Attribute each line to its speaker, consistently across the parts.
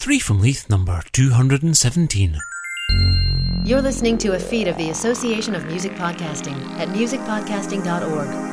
Speaker 1: 3 from Leith, number 217.
Speaker 2: You're listening to a feed of the Association of Music Podcasting at musicpodcasting.org.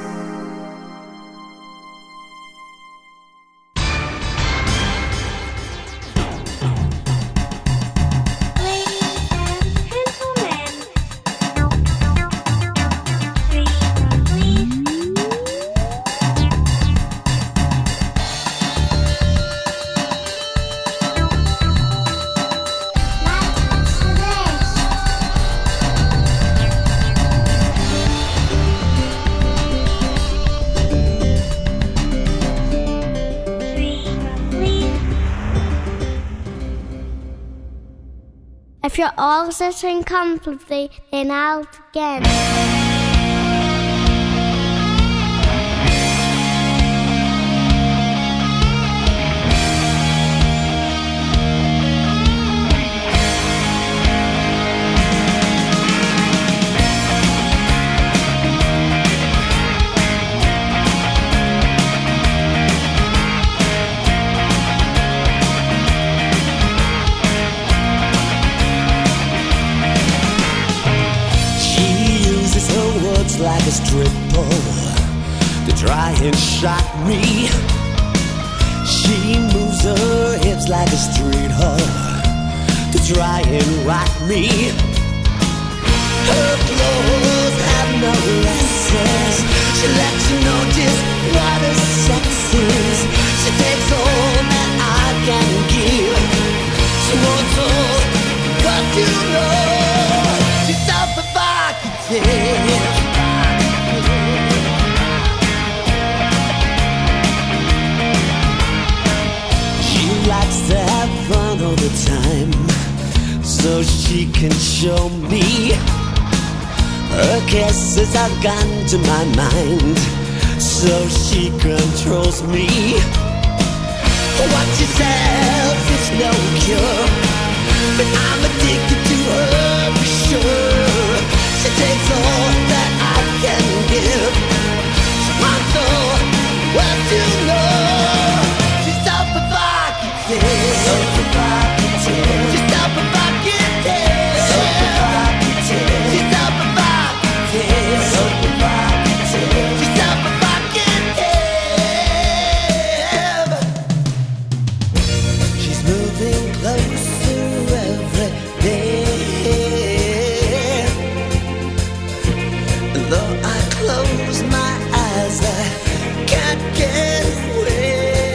Speaker 3: If you're all sitting comfortably, then I'll begin.
Speaker 4: Like a stripper to try and shock me. She moves her hips like a street hoe to try and rock me. Her clothes have no lessons. She lets you know just what her sex is. She takes all that I can give. She wants all what you know. She's so provocative. Likes to have fun all the time, so she can show me. Her kisses have gone to my mind, so she controls me. What she sells is no cure, but I'm addicted to her for sure. She takes all that I can give. She wants all what you know. She's so provocative. So provocative. She's so provocative. So provocative. She's so provocative. So provocative. She's so provocative. She's moving closer every day. Though I close my eyes, I can't get away.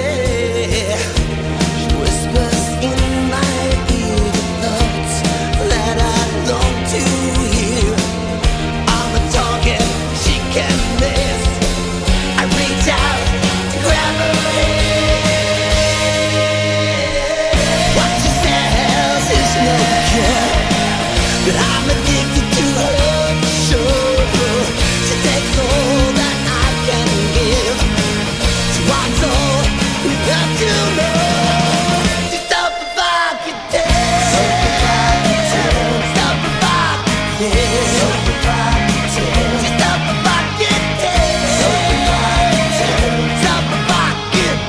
Speaker 4: But I'm addicted to her, sure. She takes all that I can give. She wants all that you know. She's so provocative. So provocative. So provocative. So provocative. She's so provocative. So provocative. So provocative.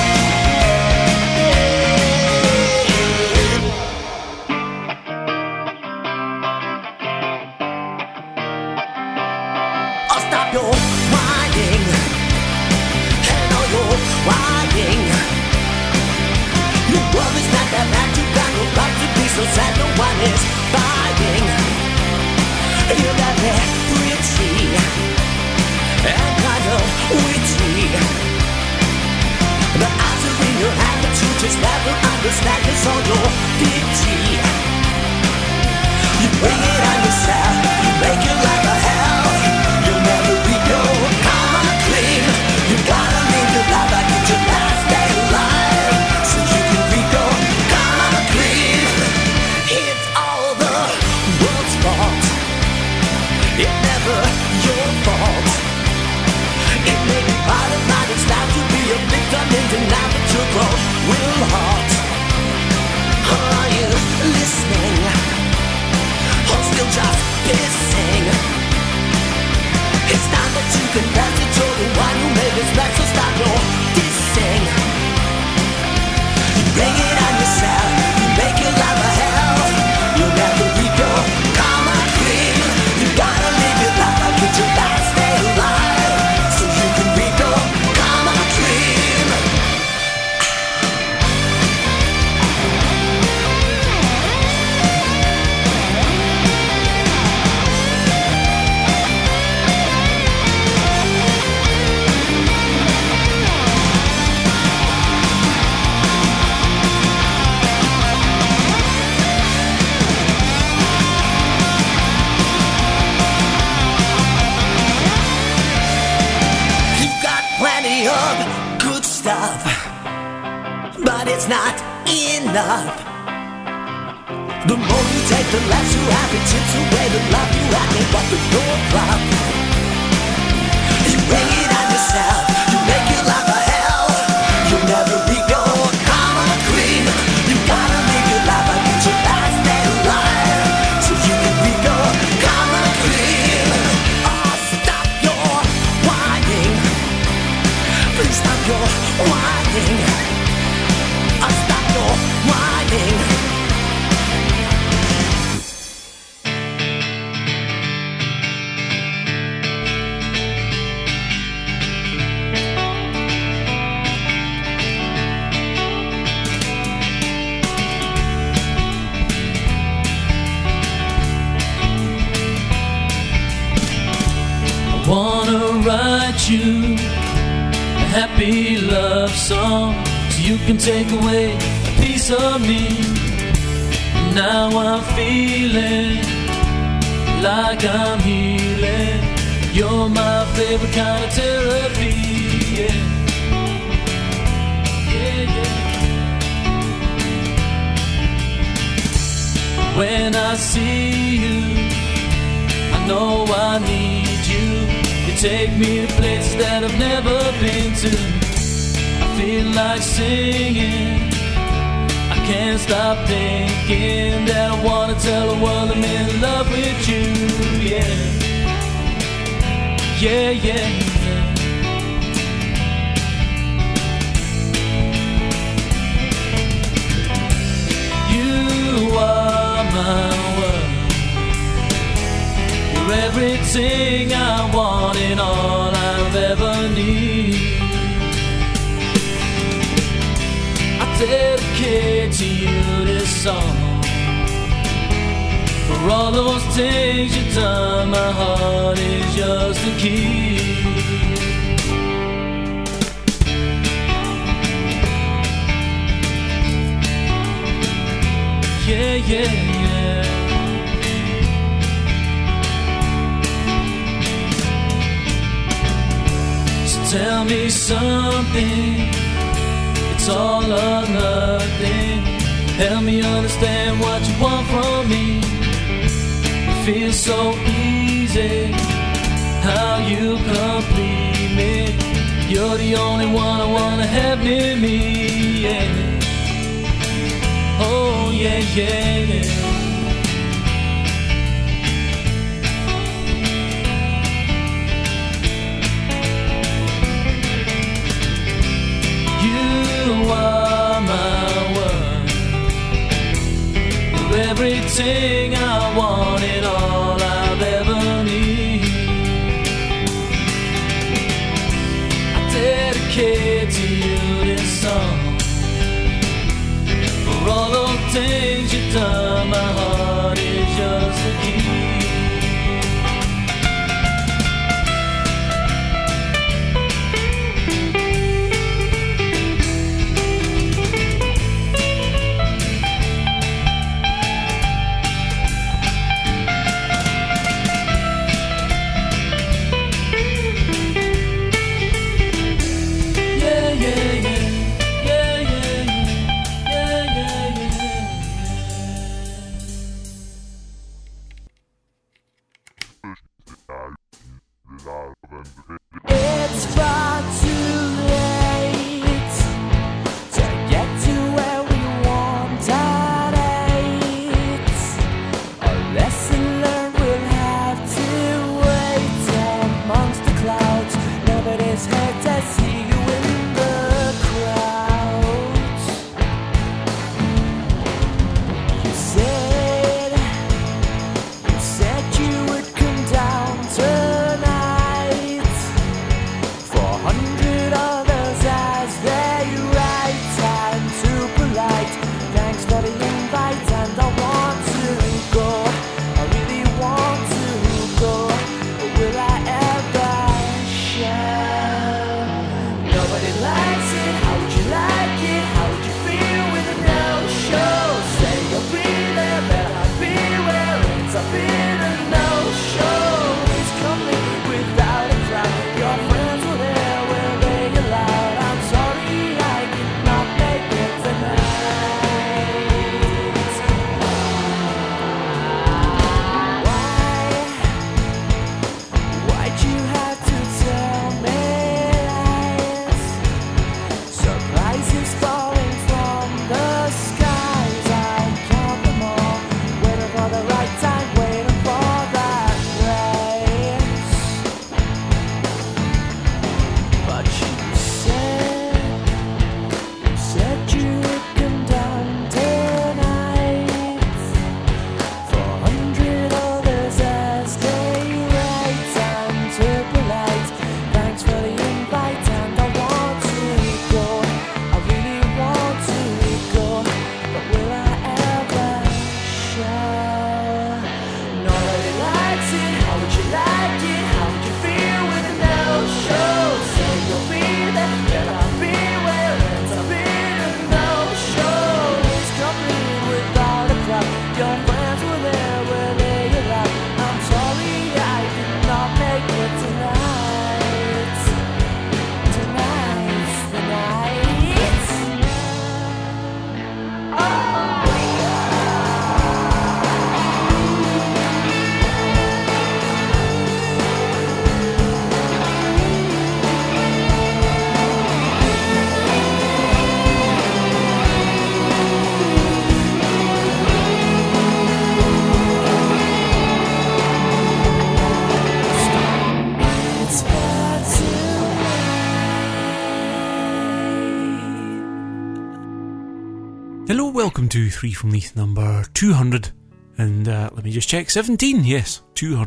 Speaker 4: Stop your whining, and all your crying. Your world is not that bad, you got no right to be so sad. No one is buying. You're very pretty and kind of witty. The eyes are in your hand, but you just never understand. It's all your pity. You bring it on yourself, you make your life a hell. You'll never be your karma clean. You gotta live your life like it's your last day alive, so you can be your karma clean. It's all the world's fault. It's never your fault. It may be part of my style to be a victim in denial, but your growth will halt. not enough. The more you take, the less you have. It chips away the love you had. No but the door club. You bring it on yourself. You make your life a hell. You'll never be your karma queen. You gotta live your life like it's your last day alive, so you can be your karma queen. Oh, stop your whining. Please stop your whining. Oh, stop your whining.
Speaker 5: Wanna write you a happy love song so you can take away a piece of me. Now I'm feeling like I'm healing. You're my favorite kind of therapy. Yeah. Yeah, yeah. When I see you, I know I need you. You take me to places that I've never been to. I feel like singing. I can't stop thinking that I wanna tell the world I'm in love with you. Yeah, yeah, yeah, yeah. You are my world. You're everything I want and all I've ever need. I dedicate to you this song. For all those things you've done, my heart is yours to keep. Yeah, yeah, yeah. Tell me something, it's all or nothing. Help me understand what you want from me. It feels so easy, how you complete me. You're the only one I wanna have near me, yeah. Oh, yeah, yeah, yeah. You are my world. You're everything I want and all I've ever need. I dedicate to you this song. For all those things you've done, my heart is yours to keep.
Speaker 1: Well, welcome to Three from Leith number 200, and let me just check, 17, yes,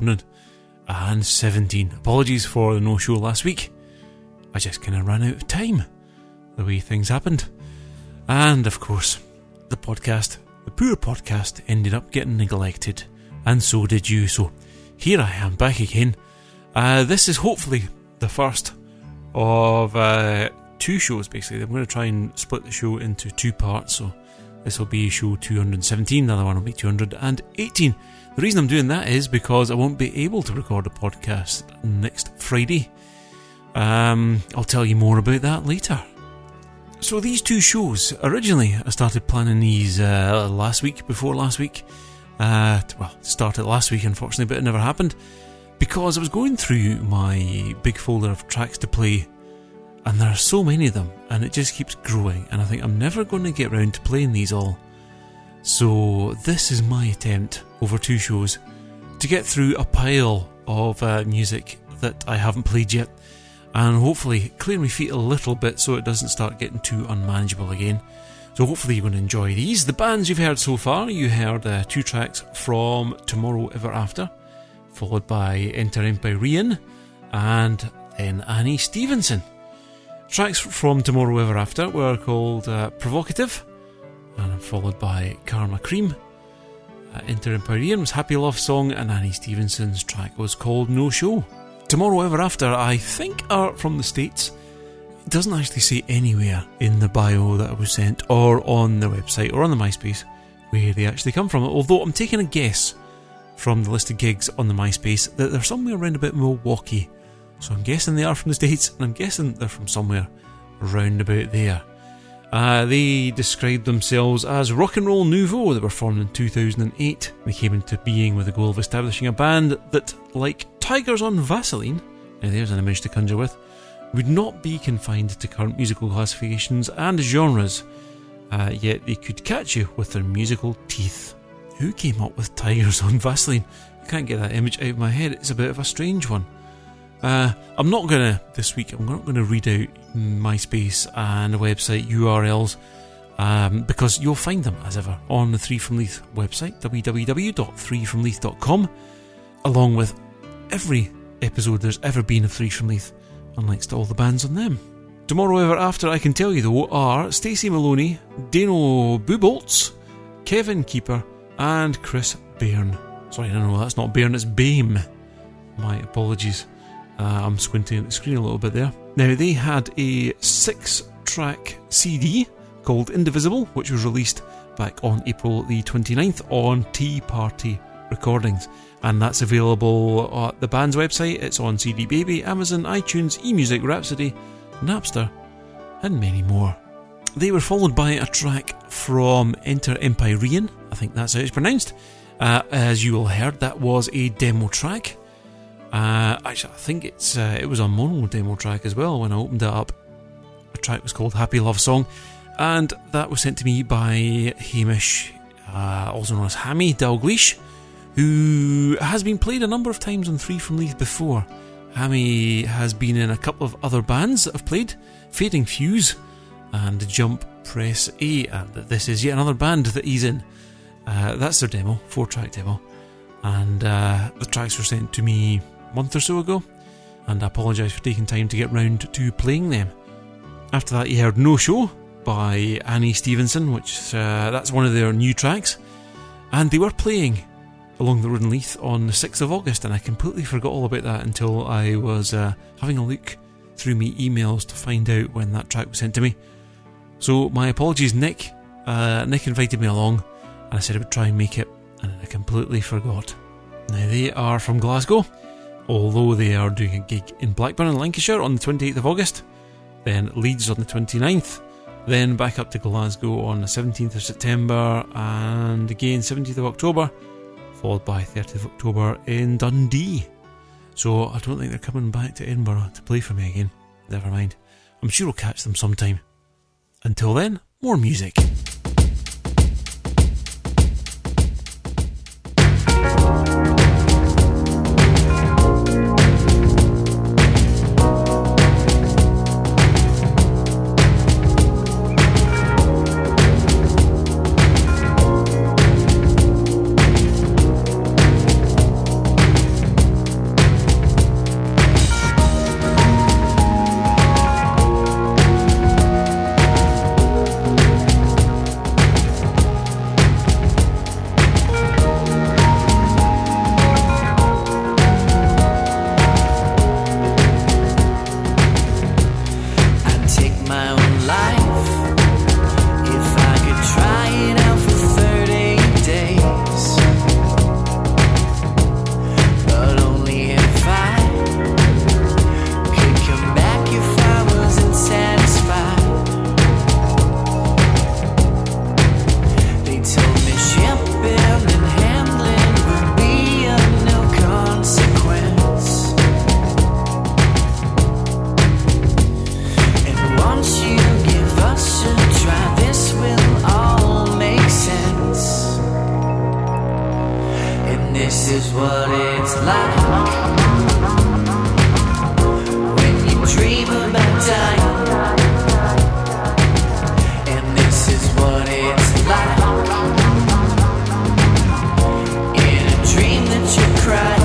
Speaker 1: 217. Apologies for the no-show last week. I just kind of ran out of time, the way things happened. And, of course, the poor podcast, ended up getting neglected, and so did you, so here I am back again. This is hopefully the first of two shows, basically. I'm going to try and split the show into two parts, so this will be show 217, the other one will be 218. The reason I'm doing that is because I won't be able to record a podcast next Friday. I'll tell you more about that later. So these two shows, originally I started planning these before last week. Started last week unfortunately, but it never happened. Because I was going through my big folder of tracks to play, and there are so many of them, and it just keeps growing, and I think I'm never going to get round to playing these all. So this is my attempt, over two shows, to get through a pile of music that I haven't played yet, and hopefully clear my feet a little bit so it doesn't start getting too unmanageable again. So hopefully you're going to enjoy these. The bands you've heard so far, you heard two tracks from Tomorrow Ever After, followed by Enter Empyrean, and then Annie Stevenson. Tracks from Tomorrow Ever After were called Provocative, and followed by Karma Cream. Enter Empyrean was Happy Love Song, and Annie Stevenson's track was called No Show. Tomorrow Ever After, I think, are from the States. It doesn't actually say anywhere in the bio that I was sent, or on the website, or on the MySpace, where they actually come from, although I'm taking a guess from the listed gigs on the MySpace that they're somewhere around about Milwaukee. So I'm guessing they are from the States, and I'm guessing they're from somewhere round about there. They described themselves as rock and roll nouveau. They were formed in 2008. They came into being with the goal of establishing a band that, like tigers on Vaseline, now there's an image to conjure with, would not be confined to current musical classifications and genres, yet they could catch you with their musical teeth. Who came up with tigers on Vaseline? I can't get that image out of my head. It's a bit of a strange one. I'm not going to, this week, I'm not going to read out MySpace and the website URLs, because you'll find them, as ever, on the Three From Leith website, www.threefromleith.com, along with every episode there's ever been of Three From Leith, and links to all the bands on them. Tomorrow Ever After, I can tell you though, are Stacey Maloney, Dano Buboltz, Kevin Keeper, and Chris Byrne. Sorry, no, that's not Byrne, it's Bame. My apologies. I'm squinting at the screen a little bit there. Now, they had a 6-track CD called Indivisible, which was released back on April the 29th on Tea Party Recordings. And that's available at the band's website. It's on CD Baby, Amazon, iTunes, eMusic, Rhapsody, Napster, and many more. They were followed by a track from Enter Empyrean. I think that's how it's pronounced. As you all heard, that was a demo track. Actually, I think it was a mono demo track as well when I opened it up. The track was called Happy Love Song, and that was sent to me by Hamish, also known as Hammy Dalgleish, who has been played a number of times on Three From Leith before. Hammy has been in a couple of other bands that I've played, Fading Fuse and Jump Press A, and this is yet another band that he's in. That's their demo, 4-track demo, and the tracks were sent to me a month or so ago, and I apologise for taking time to get round to playing them. After that, you heard No Show by Annie Stevenson, which that's one of their new tracks, and they were playing along the Road in Leith on the 6th of August, and I completely forgot all about that until I was having a look through my emails to find out when that track was sent to me. So my apologies, Nick. Nick invited me along, and I said I would try and make it, and I completely forgot. Now, they are from Glasgow, although they are doing a gig in Blackburn in Lancashire on the 28th of August, then Leeds on the 29th, then back up to Glasgow on the 17th of September, and again 17th of October, followed by 30th of October in Dundee. So I don't think they're coming back to Edinburgh to play for me again. Never mind. I'm sure I'll catch them sometime. Until then, more music.
Speaker 4: like when you dream about dying. And this is what it's like in a dream that you cry.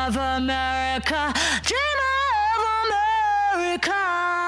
Speaker 6: of America, dreamer of America.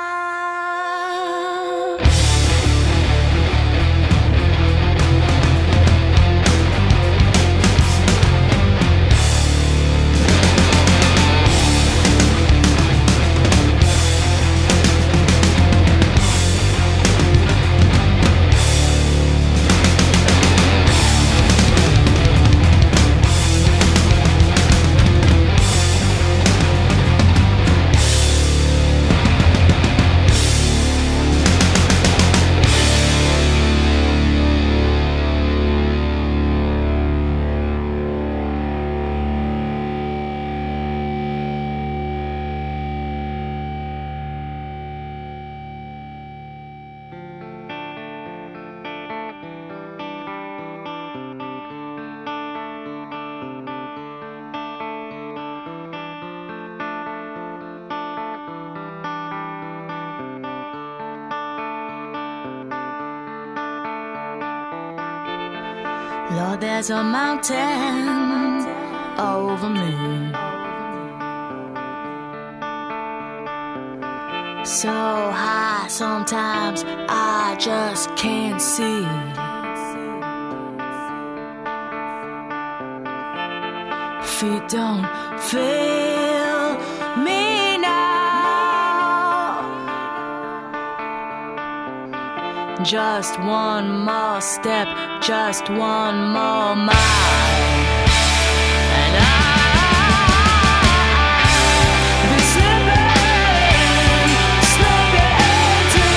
Speaker 6: Lord, there's a mountain over me, so high sometimes I just can't see. Feet don't fail me now. Just one more step, just one more mile, and I'll be slipping into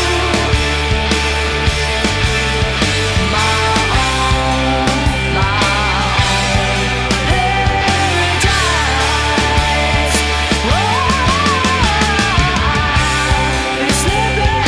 Speaker 6: my own paradise. I'll be slipping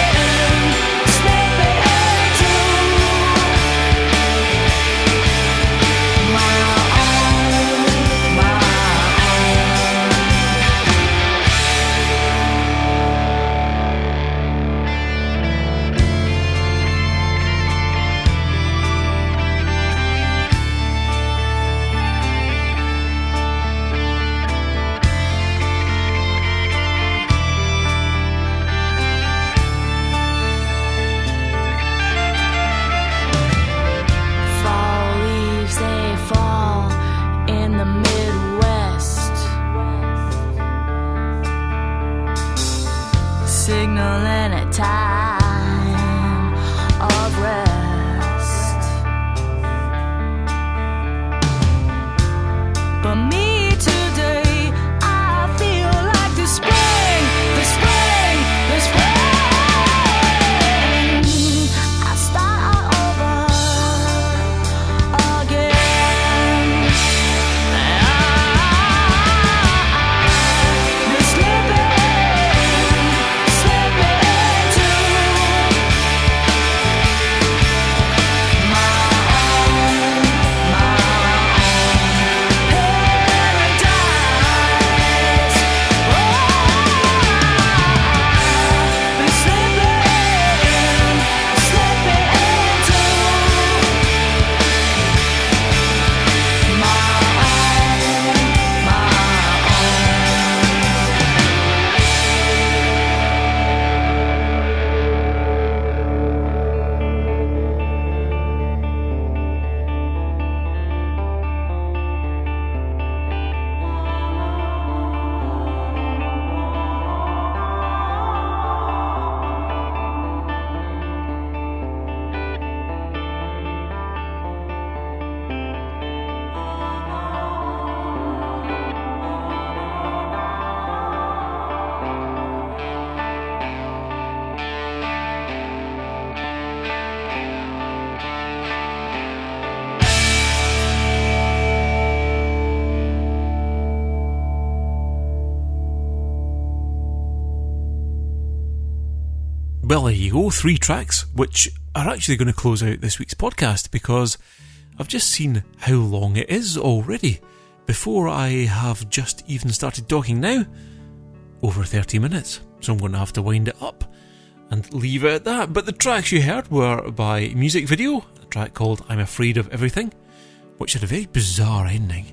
Speaker 6: signaling a time of rest. But me today, I feel like the spring, the spring, the spring. I start over again. I'll be slipping
Speaker 1: Well, there you go, 3 tracks, which are actually going to close out this week's podcast because I've just seen how long it is already. Before I have just even started talking now, over 30 minutes. So I'm going to have to wind it up and leave it at that. But the tracks you heard were by Music Video, a track called I'm Afraid of Everything, which had a very bizarre ending.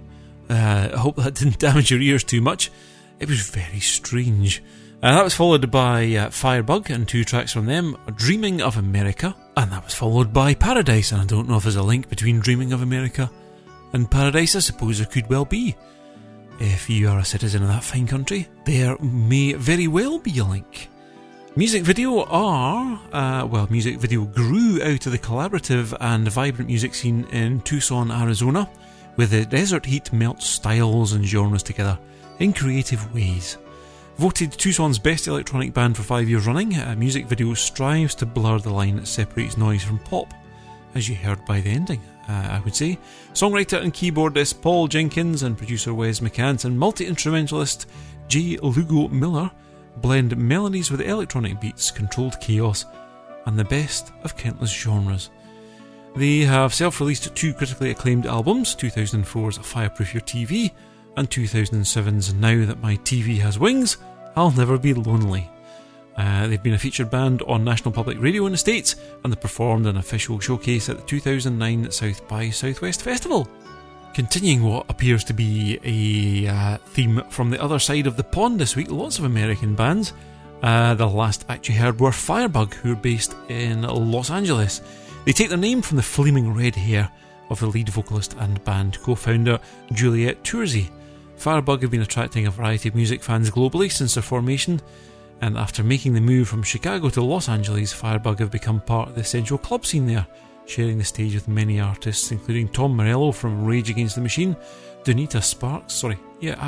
Speaker 1: I hope that didn't damage your ears too much. It was very strange. That was followed by Firebug and 2 tracks from them, Dreaming of America, and that was followed by Paradise, and I don't know if there's a link between Dreaming of America and Paradise. I suppose there could well be. If you are a citizen of that fine country, there may very well be a link. Music video music video grew out of the collaborative and vibrant music scene in Tucson, Arizona, where the desert heat melts styles and genres together in creative ways. Voted Tucson's best electronic band for 5 years running, a music video strives to blur the line that separates noise from pop, as you heard by the ending, I would say. Songwriter and keyboardist Paul Jenkins and producer Wes McCants and multi-instrumentalist J. Lugo Miller blend melodies with electronic beats, controlled chaos, and the best of countless genres. They have self-released 2 critically acclaimed albums, 2004's Fireproof Your TV and 2007's Now That My TV Has Wings, I'll Never Be Lonely. They've been a featured band on National Public Radio in the States, and they performed an official showcase at the 2009 South by Southwest Festival. Continuing what appears to be a theme from the other side of the pond this week, lots of American bands. The last act you heard were Firebug, who are based in Los Angeles. They take their name from the flaming red hair of the lead vocalist and band co-founder Juliette Tourzy. Firebug have been attracting a variety of music fans globally since their formation, and after making the move from Chicago to Los Angeles, Firebug have become part of the central club scene there, sharing the stage with many artists, including Tom Morello from Rage Against the Machine, Donita Sparks, I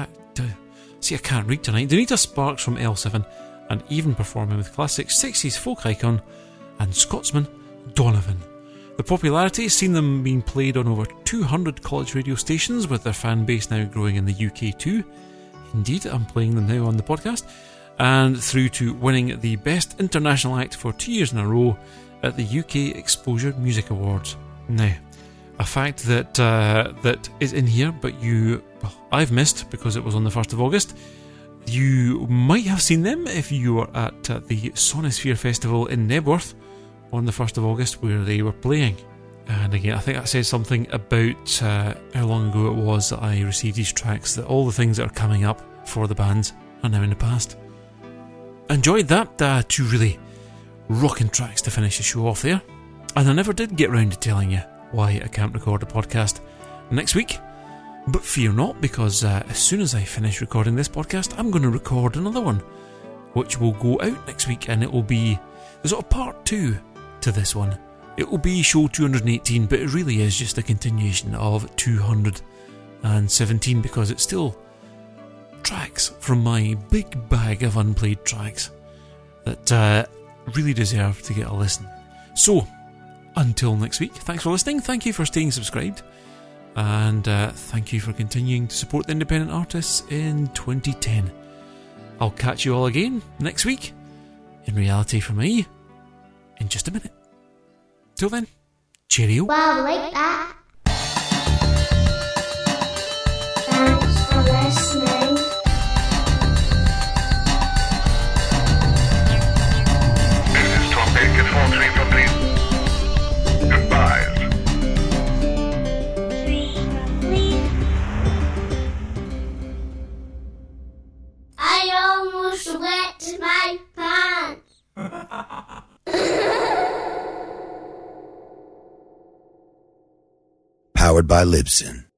Speaker 1: can't read tonight, Donita Sparks from L7, and even performing with classic 60s folk icon and Scotsman Donovan. The popularity has seen them being played on over 200 college radio stations, with their fan base now growing in the UK too. Indeed, I'm playing them now on the podcast. And through to winning the Best International Act for 2 years in a row at the UK Exposure Music Awards. Now, a fact that is in here, but I've missed because it was on the 1st of August. You might have seen them if you were at the Sonisphere Festival in Nebworth on the 1st of August, where they were playing. And again, I think that says something about how long ago it was that I received these tracks, that all the things that are coming up for the bands are now in the past. Enjoyed that, 2 really rocking tracks to finish the show off there. And I never did get round to telling you why I can't record a podcast next week. But fear not, because as soon as I finish recording this podcast, I'm going to record another one, which will go out next week, and it will be the sort of part 2 to this one. It will be show 218, but it really is just a continuation of 217, because it's still tracks from my big bag of unplayed tracks that really deserve to get a listen. So, until next week, thanks for listening, thank you for staying subscribed, and thank you for continuing to support the independent artists in 2010. I'll catch you all again next week, in reality for me, in just a minute. Till then, cheerio.
Speaker 3: Wow, like that. Thanks for listening.
Speaker 7: This is Tom Bacon, 4343. Goodbye.
Speaker 3: I almost wet my pants.
Speaker 8: Powered by Libsyn.